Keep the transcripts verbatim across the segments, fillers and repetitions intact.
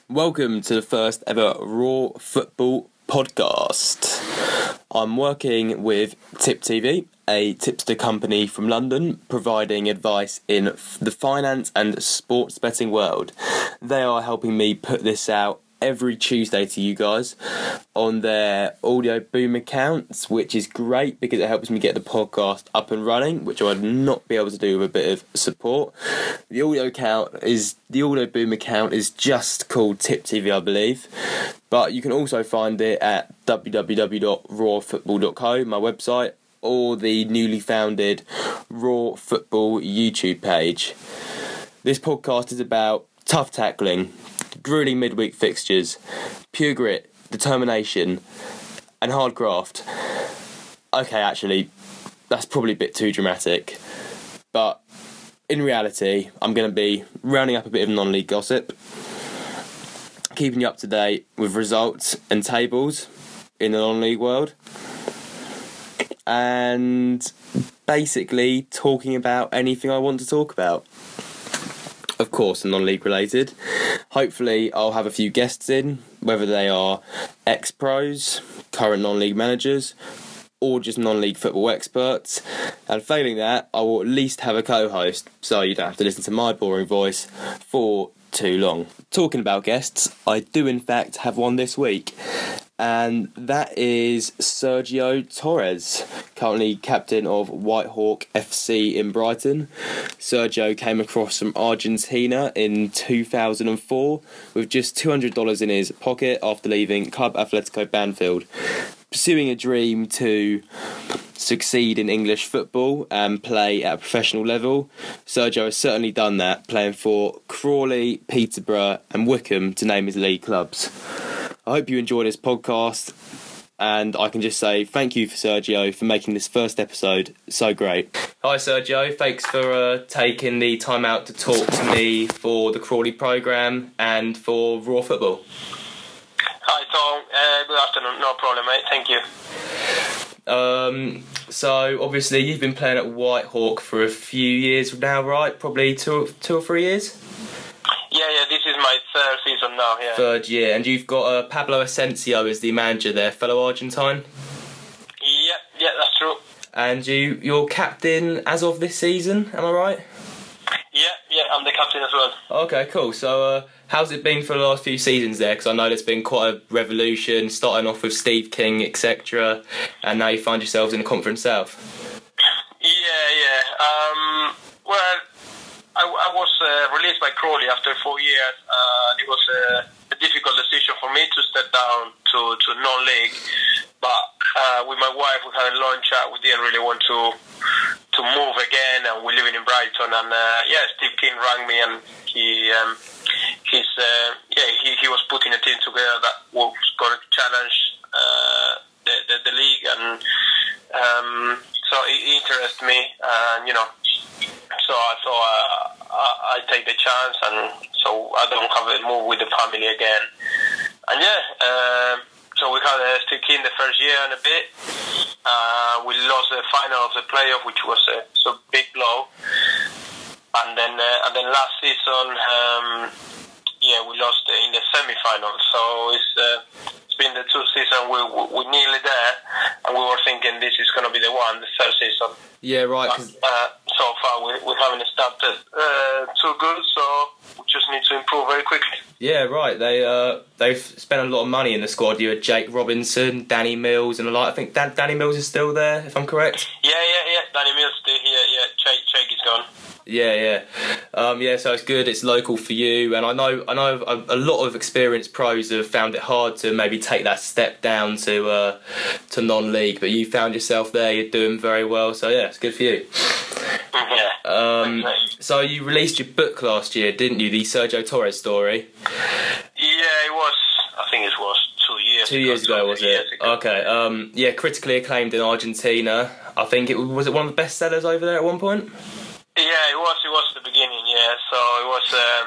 Welcome to the first ever Raw Football podcast. I'm working with Tip T V, a tipster company from London, providing advice in the finance and sports betting world. They are helping me put this out every Tuesday to you guys on their Audio Boom accounts, which is great because it helps me get the podcast up and running, which I would not be able to do with a bit of support. The audio account is the Audio Boom account is just called Tip T V, I believe, but you can also find it at w w w dot raw football dot co, my website, or the newly founded Raw Football YouTube page. This podcast is about tough tackling, grueling midweek fixtures, pure grit, determination, and hard graft. Okay, actually, that's probably a bit too dramatic, but in reality, I'm going to be rounding up a bit of non-league gossip, keeping you up to date with results and tables in the non-league world, and basically talking about anything I want to talk about. Of course, non-league related. Hopefully, I'll have a few guests in, whether they are ex-pros, current non-league managers, or just non-league football experts. And failing that, I will at least have a co-host, so you don't have to listen to my boring voice for too long. Talking about guests, I do in fact have one this week, and that is Sergio Torres, currently captain of Whitehawk F C in Brighton. Sergio came across from Argentina in two thousand four with just two hundred dollars in his pocket after leaving Club Atletico Banfield, pursuing a dream to succeed in English football and play at a professional level. Sergio has certainly done that, playing for Crawley, Peterborough and Wycombe, to name his league clubs. I hope you enjoy this podcast, and I can just say thank you for Sergio for making this first episode so great. Hi Sergio, thanks for uh, taking the time out to talk to me for the Crawley programme and for Raw Football. Hi Tom, uh, good afternoon, no problem mate, thank you. Um, so obviously you've been playing at Whitehawk for a few years now, right? Probably two, two or three years? Yeah, yeah, this is my third season now, yeah. Third year, and you've got uh, Pablo Asensio as the manager there, fellow Argentine? Yeah, yeah, that's true. And you, you're captain as of this season, am I right? Yeah, yeah, I'm the captain as well. Okay, cool. So uh, how's it been for the last few seasons there? Because I know there's been quite a revolution, starting off with Steve King, et cetera, and now you find yourselves in the Conference South. Yeah, yeah. Um, well, I, I was uh, released by Crawley after four years. Uh, it was a, a difficult decision for me to step down to, to non-league. But uh, with my wife, we had a long chat. We didn't really want to to move again, and we're living in Brighton. And uh, yeah, Steve King rang me, and he um, he's uh, yeah he, he was putting a team together that was going to challenge uh, the, the the league, and um, so it interested me, and you know. So I thought uh, I, I'd take the chance, and so I don't have to move with the family again. And yeah, uh, so we had a Steve King the first year and a bit. Uh, we lost the final of the playoff, which was a so big blow. And then, uh, and then last season, um, yeah, we lost in the semi-final. So it's uh, it's been the two seasons we we we're nearly there, and we were thinking this is going to be the one, the third season. Yeah, right. But, uh, so far, we, we haven't started uh, too good, so we just need to improve very quickly. Yeah, right. They uh, they've spent a lot of money in the squad. You had Jake Robinson, Danny Mills, and a lot. I think Dan- Danny Mills is still there, if I'm correct. Yeah, yeah, yeah. Danny Mills still here. Yeah, Jake, Jake is gone. Yeah, yeah, um, yeah. So it's good. It's local for you, and I know, I know, a, a lot of experienced pros have found it hard to maybe take that step down to uh, to non-league. But you found yourself there. You're doing very well. So yeah, it's good for you. Yeah. Um, so you released your book last year, didn't you? The Sergio Torres story. Yeah, it was. I think it was two years. Two years ago, was it? Ago. Okay. Um, yeah, critically acclaimed in Argentina. I think it was it one of the best sellers over there at one point. Yeah, it was. It was the beginning. Yeah, so it was. Um,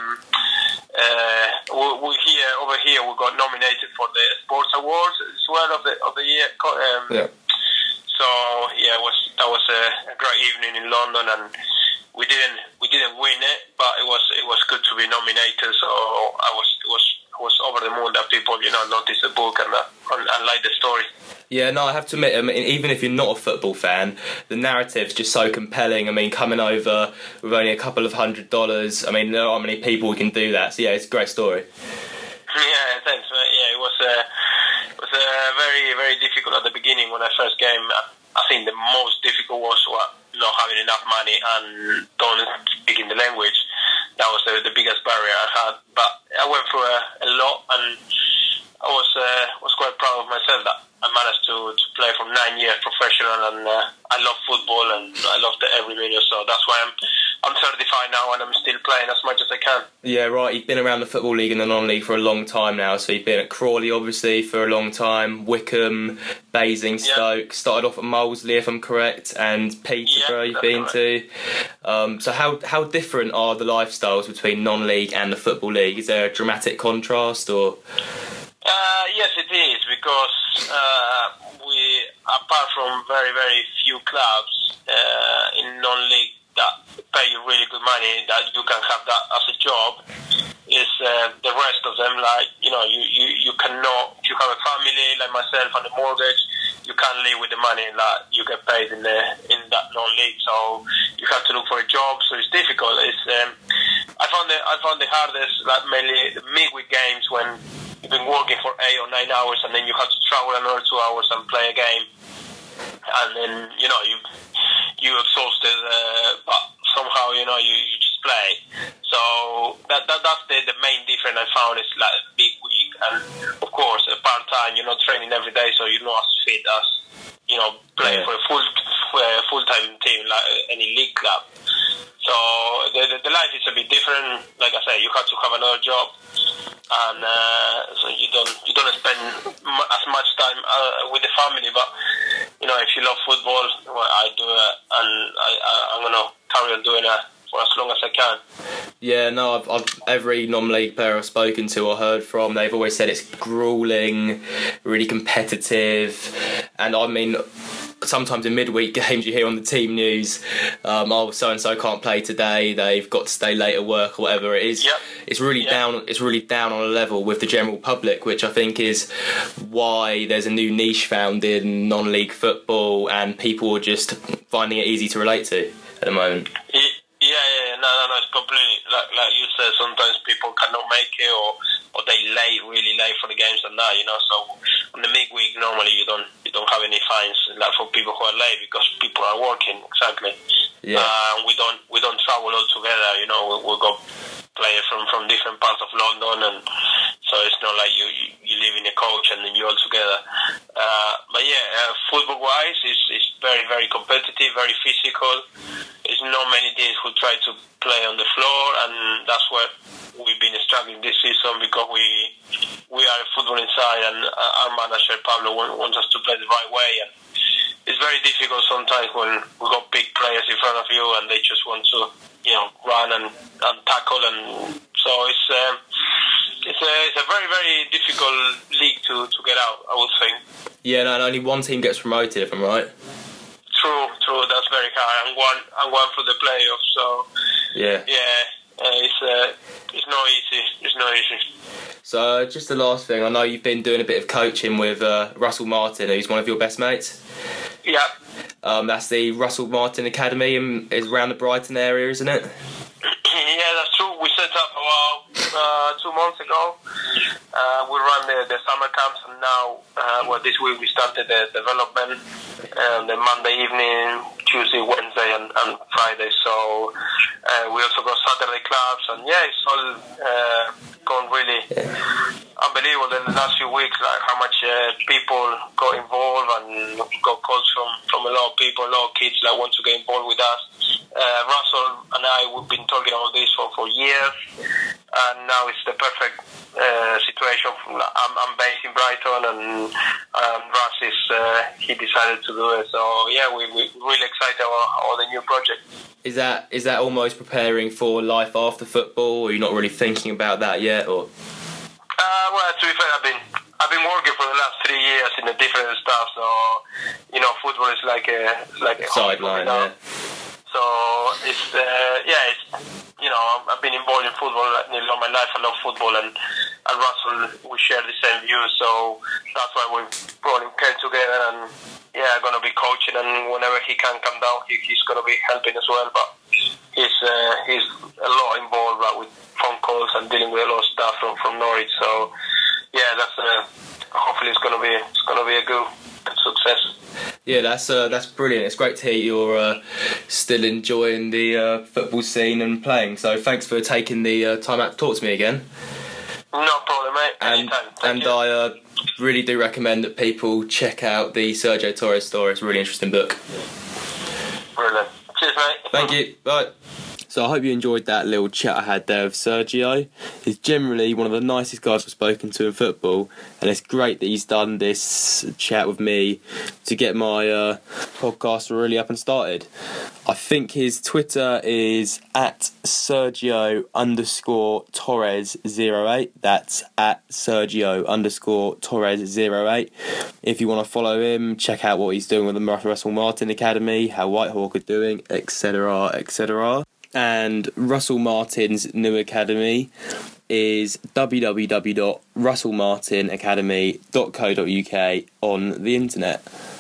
uh, we, we here over here we got nominated for the Sports Awards as well of the of the year. Um, yeah. So yeah, it was that was a, a great evening in London, and we didn't we didn't win it, but it was it was good to be nominated. So I was it was I was the moon that people, you know, notice the book and, uh, and, and like the story. Yeah, no, I have to admit, I mean, even if you're not a football fan, the narrative's just so compelling. I mean, coming over with only a couple of hundred dollars, I mean, there aren't many people who can do that. So, yeah, it's a great story. Yeah, thanks. Yeah, it was, uh, it was uh, very, very difficult at the beginning when I first came. I think the most difficult was what, not having enough money and don't speaking the language. That was the, the biggest barrier I had. But I went through a, a lot, and I was uh, was quite proud of myself that I managed to, to play for nine years professional, and uh, I love football and I loved it every minute. So that's why I'm I'm thirty-five now and I'm still playing as much as I can. Yeah, right. You've been around the Football League and the non-league for a long time now. So you've been at Crawley, obviously, for a long time, Wycombe, Basingstoke, yeah. Started off at Molesley, if I'm correct, and Peterborough yeah, you've been right. to. Um, so how how different are the lifestyles between non-league and the Football League? Is there a dramatic contrast, or...? Uh, yes, it is, because uh, we, apart from very, very few clubs uh, in non-league that pay you really good money, that you can have that as a job, is uh, the rest of them, like, you know, you, you, you cannot, if you have a family like myself and a mortgage, you can't live with the money that you get paid in the in that non-league, so you have to look for a job, so it's difficult. It's, um, I found the, I found the hardest, like, mainly the midweek games when you've been working for eight or nine hours and then you have to travel another two hours and play a game, and then, you know, you you exhausted, uh, but somehow, you know, you, you just play. So that, that that's the, the main difference I found, is like big week, and of course a part time. You're not training every day, so you're not as fit as, you know, playing yeah. for a full for a full time team like any league club. So the, the the life is a bit different. Like I say, you have to have another job, and uh, so you don't you don't spend m- as much time uh, with the family. But you know, if you love football, well, I do it, and I, I I'm gonna carry on doing it for as long as I can. Yeah, no, I've, I've every non-league player I've spoken to or heard from, they've always said it's gruelling, really competitive, and I mean, sometimes in midweek games you hear on the team news, um, oh, so and so can't play today, they've got to stay late at work or whatever it is. Yep. It's really yep. down. It's really down on a level with the general public, which I think is why there's a new niche found in non-league football, and people are just finding it easy to relate to at the moment. Yeah, yeah, no, no, no. It's completely like like you said. Sometimes people cannot make it, or or they late, really late for the games and that, you know. So on the midweek, normally you don't you don't have any fines like for people who are late, because people are working. Exactly. Yeah. Uh, we don't we don't travel all together. You know, we we go players from, from different parts of London, and so it's not like you you, you live in a coach and then you're all together. Uh, but yeah, uh, football wise, it's it's very very competitive, very physical. There's not many teams who try to play on the floor, and that's where we've been struggling this season, because we we are football inside, and our manager Pablo wants us to play the right way, and it's very difficult sometimes when we got big players in front of you and they just want to, you know, run and, and tackle, and so it's um, it's a it's a very very difficult league to, to get out, I would think. Yeah, no, and only one team gets promoted, if I'm right. True, true. That's very hard. And one, and one for the playoffs. So yeah, yeah, uh, it's uh, it's not easy. It's not easy. So uh, just the last thing, I know you've been doing a bit of coaching with uh, Russell Martin, who's one of your best mates. Yeah. Um, that's the Russell Martin Academy, and is around the Brighton area, isn't it? Yeah, that's true. We set up about uh, two months ago. Uh, we ran the, the summer camps, and now, uh, well, this week we started the development. Um, the Monday evening, Tuesday, Wednesday, and, and Friday. So uh, we also got Saturday clubs, and yeah, it's all uh, gone really unbelievable in the last few weeks. Like how much uh, people got involved, and got calls from, from a lot of people, a lot of kids that want to get involved with us. Uh, Russell and I, we've been talking about this for, for years, and now it's the perfect uh, situation. I'm, I'm based in Brighton, and um, Russ is uh, he decided to do it. So yeah, we we really excited about, about the new project. Is that is that almost preparing for life after football, or are you not really thinking about that yet, or? Uh, well, to be fair, I've been I've been working for the last three years in the different stuff. So you know, football is like a like a sideline. Yeah. So it's uh, yeah, it's you know, I've been involved in football nearly all my life. I love football, and and Russell, we we share the same views, so that's why we brought him came together, and yeah, going to be coaching, and whenever he can come down, he, he's going to be helping as well. But he's uh, he's a lot involved like, with phone calls and dealing with a lot of stuff from, from Norwich. So yeah, that's uh, hopefully it's going to be it's going to be a good success. Yeah, that's uh, that's brilliant. It's great to hear you're uh, still enjoying the uh, football scene and playing. So thanks for taking the uh, time out to talk to me again. No problem, mate. Anytime. And, and I uh, really do recommend that people check out the Sergio Torres story. It's a really interesting book. Brilliant. Cheers, mate. Thank you. Bye. So I hope you enjoyed that little chat I had there with Sergio. He's generally one of the nicest guys I've spoken to in football, and it's great that he's done this chat with me to get my uh, podcast really up and started. I think his Twitter is at Sergio underscore Torres zero eight. That's at Sergio underscore Torres zero eight. If you want to follow him, check out what he's doing with the Russell Martin Academy, how Whitehawk are doing, et cetera, et cetera. And Russell Martin's new academy is w w w dot russell martin academy dot co dot u k on the internet.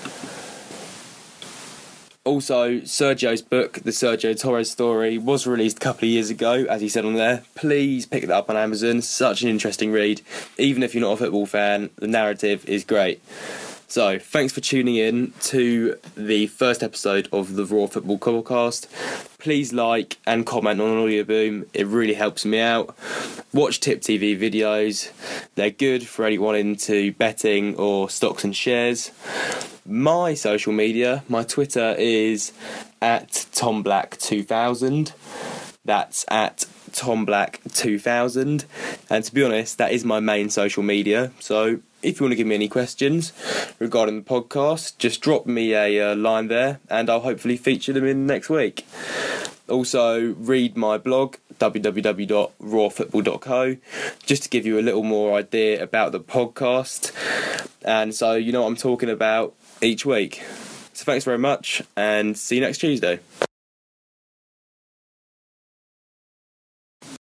Also, Sergio's book, The Sergio Torres Story, was released a couple of years ago, as he said on there. Please pick it up on Amazon. Such an interesting read. Even if you're not a football fan, the narrative is great. So, thanks for tuning in to the first episode of the Raw Football Podcast. Please like and comment on Audio Boom. It really helps me out. Watch Tip T V videos. They're good for anyone into betting or stocks and shares. My social media, my Twitter is at Tom Black two thousand. That's at Tom Black two thousand. And to be honest, that is my main social media. So if you want to give me any questions regarding the podcast, just drop me a uh, line there and I'll hopefully feature them in next week. Also, read my blog, w w w dot raw football dot co, just to give you a little more idea about the podcast. And so you know what I'm talking about each week. So thanks very much and see you next Tuesday.